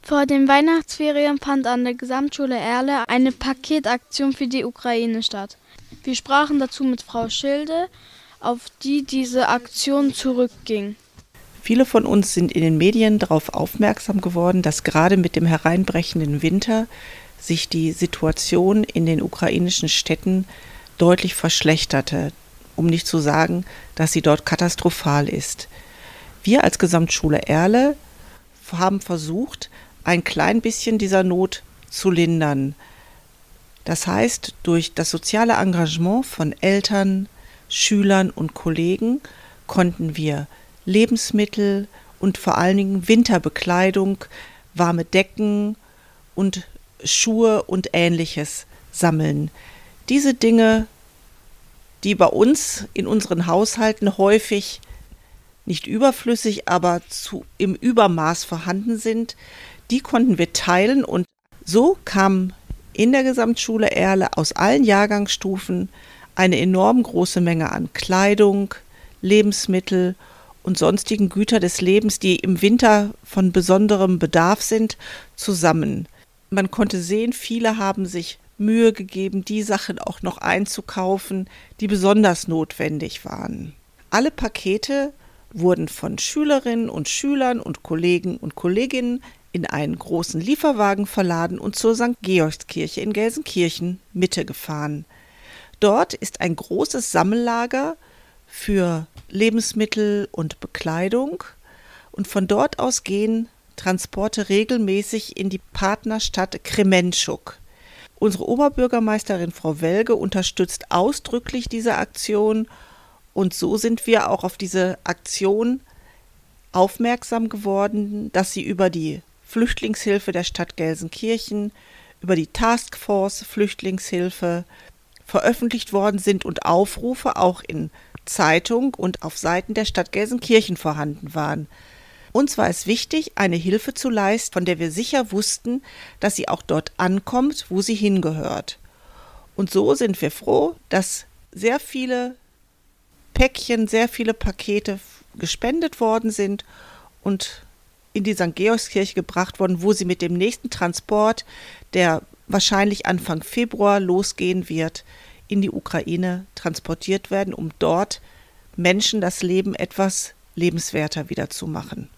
Vor den Weihnachtsferien fand an der Gesamtschule Erle eine Paketaktion für die Ukraine statt. Wir sprachen dazu mit Frau Schilde, auf die diese Aktion zurückging. Viele von uns sind in den Medien darauf aufmerksam geworden, dass gerade mit dem hereinbrechenden Winter sich die Situation in den ukrainischen Städten deutlich verschlechterte, um nicht zu sagen, dass sie dort katastrophal ist. Wir als Gesamtschule Erle haben versucht, ein klein bisschen dieser Not zu lindern. Das heißt, durch das soziale Engagement von Eltern, Schülern und Kollegen konnten wir Lebensmittel und vor allen Dingen Winterbekleidung, warme Decken und Schuhe und Ähnliches sammeln. Diese Dinge, die bei uns in unseren Haushalten häufig nicht überflüssig, aber im Übermaß vorhanden sind, die konnten wir teilen und so kam in der Gesamtschule Erle aus allen Jahrgangsstufen eine enorm große Menge an Kleidung, Lebensmittel und sonstigen Güter des Lebens, die im Winter von besonderem Bedarf sind, zusammen. Man konnte sehen, viele haben sich Mühe gegeben, die Sachen auch noch einzukaufen, die besonders notwendig waren. Alle Pakete wurden von Schülerinnen und Schülern und Kollegen und Kolleginnen in einen großen Lieferwagen verladen und zur St. Georgskirche in Gelsenkirchen Mitte gefahren. Dort ist ein großes Sammellager für Lebensmittel und Bekleidung und von dort aus gehen Transporte regelmäßig in die Partnerstadt Krementschuk. Unsere Oberbürgermeisterin Frau Welge unterstützt ausdrücklich diese Aktion und so sind wir auch auf diese Aktion aufmerksam geworden, dass sie über die Flüchtlingshilfe der Stadt Gelsenkirchen, über die Taskforce Flüchtlingshilfe veröffentlicht worden sind und Aufrufe auch in Zeitung und auf Seiten der Stadt Gelsenkirchen vorhanden waren. Uns war es wichtig, eine Hilfe zu leisten, von der wir sicher wussten, dass sie auch dort ankommt, wo sie hingehört. Und so sind wir froh, dass sehr viele Päckchen, sehr viele Pakete gespendet worden sind und in die St. Georgskirche gebracht worden, wo sie mit dem nächsten Transport, der wahrscheinlich Anfang Februar losgehen wird, in die Ukraine transportiert werden, um dort Menschen das Leben etwas lebenswerter wieder zu machen.